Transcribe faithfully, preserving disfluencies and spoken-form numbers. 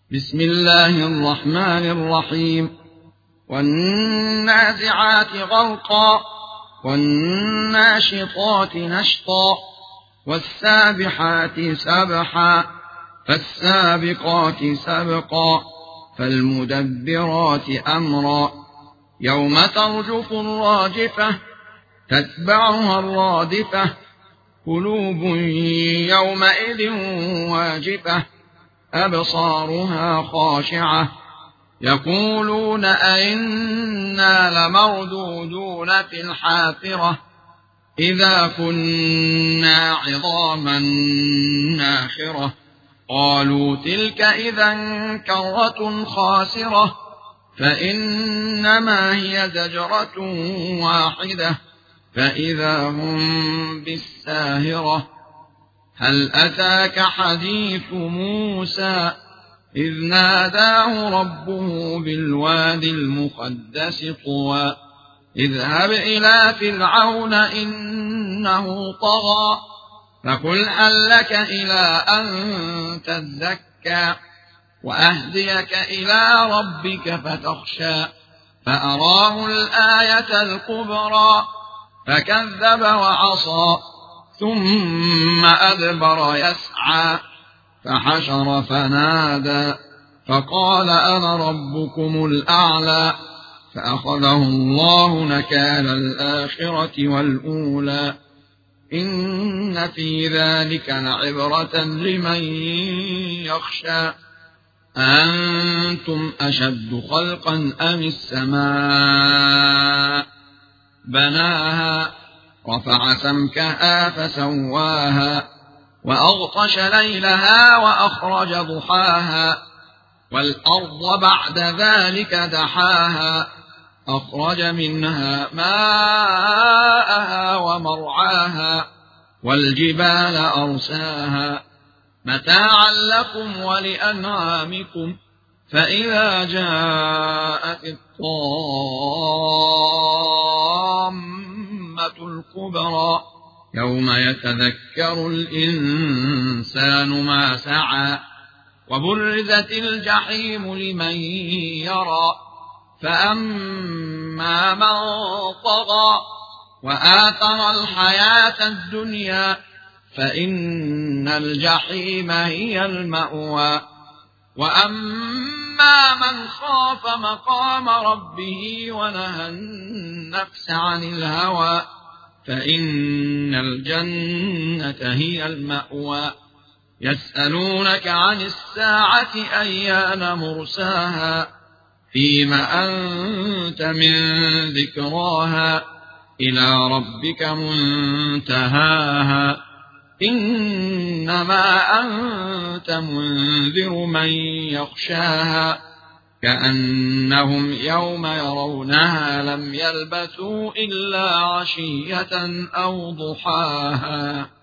بسم الله الرحمن الرحيم. والنازعات غرقا والناشطات نشطا والسابحات سبحا فالسابقات سبقا فالمدبرات أمرا يوم ترجف الراجفة تتبعها الرادفة قلوب يومئذ واجفة أبصارها خاشعة يقولون أئنا لمردودون في الحافرة إذا كنا عظاما ناخرة قالوا تلك إذا كرة خاسرة فإنما هي زجرة واحدة فإذا هم بالساهرة هل أتاك حديث موسى إذ ناداه ربه بالوادي المقدس طوى اذهب إلى فرعون إنه طغى فقل هل لك إلى أن تزكى وأهديك إلى ربك فتخشى فأراه الآية الكبرى فكذب وعصى ثم أدبر يسعى فحشر فنادى فقال أنا ربكم الأعلى فأخذه الله نكال الآخرة والأولى إن في ذلك لعبرة لمن يخشى أنتم أشد خلقا أم السماء بناها رفع سمكها فسواها وأغطش ليلها وأخرج ضحاها والأرض بعد ذلك دحاها أخرج منها ماءها ومرعاها والجبال أرساها متاعا لكم ولأنعامكم فإذا جاءت الطامة الكبرى يوم يتذكر الإنسان ما سعى وبرزت الجحيم لمن يرى فأما من طغى وآثر الحياة الدنيا فإن الجحيم هي المأوى وأما من خاف مقام ربه ونهى النفس عن الهوى فإن الجنة هي المأوى يسألونك عن الساعة أيان مرساها فيم أنت من ذكراها إلى ربك منتهاها إنما أنت منذر من يخشاها كأنهم يوم يرونها لم يلبثوا إلا عشية أو ضحاها.